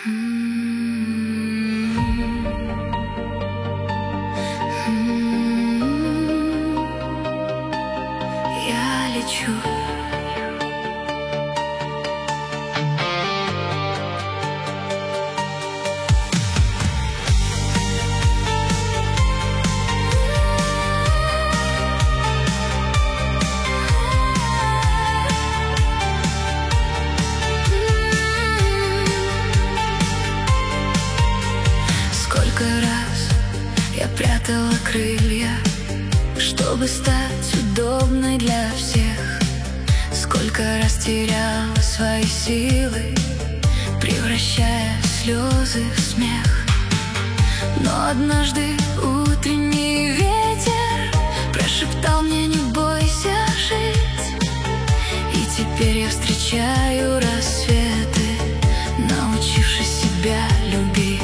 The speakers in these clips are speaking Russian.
Я лечу. Сколько раз я прятала крылья, чтобы стать удобной для всех. Сколько раз теряла свои силы, превращая слезы в смех. Но однажды утренний ветер прошептал мне: не бойся жить. И теперь я встречаю рассветы, научившись себя любить.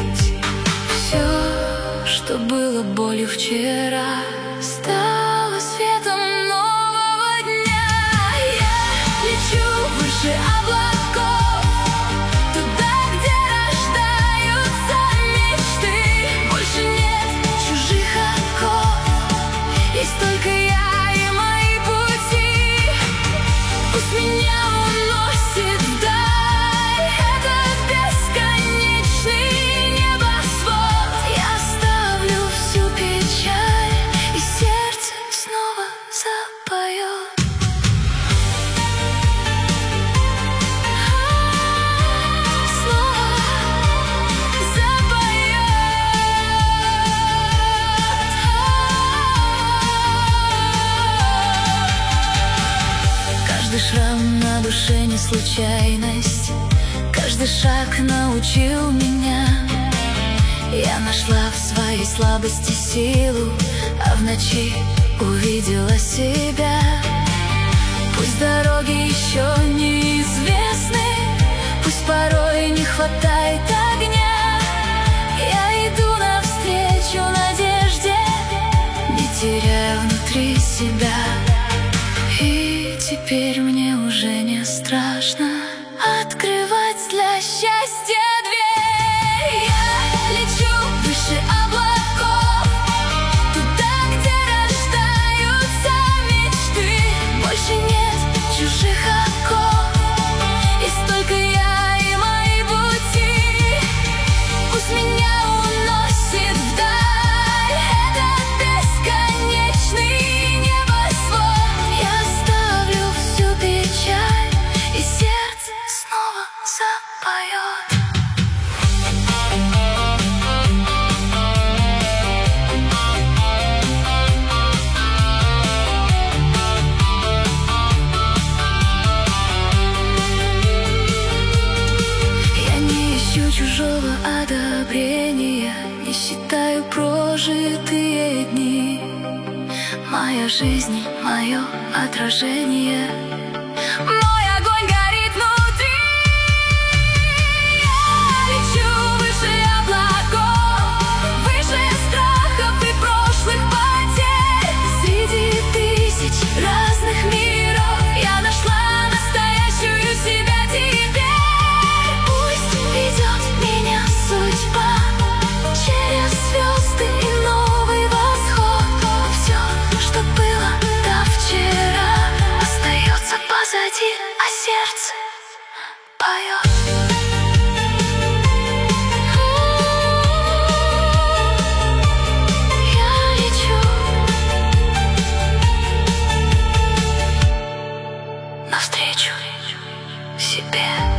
Все, что было болью вчера, стало светом нового дня. Я лечу выше облаков, туда, где рождаются мечты. Больше нет чужих оков, есть только я и мои пути. Пусть меня уносит вдаль этот бесконечный небосвод. Я оставлю всю печаль, и сердце снова запоет. Каждый шрам на душе не случайность, каждый шаг научил меня. Я нашла в своей слабости силу, а в ночи увидела себя. Пусть дороги еще неизвестны, пусть порой не хватает огня, я иду навстречу надежде, не теряя внутри себя. И теперь мне уже не страшно открывать для счастья дверь. Я лечу выше облаков, туда, где рождаются мечты. Больше нет чужих оков, есть только я и мои пути. Пусть меня уносит вдаль этот бесконечный небосвод. Я оставлю всю печаль, и сердце снова запоет. Я не ищу чужого одобрения, не считаю прожитые дни. Моя жизнь, мое отражение, мой огонь горит внутри. Я лечу выше облаков, выше страхов и прошлых потерь. Среди тысяч разных миров я нашла настоящую себя теперь. Пусть ведет меня судьба через звезды и новый восход. Все, что было до вчера, остается позади, а сердце поет. Я лечу навстречу себе.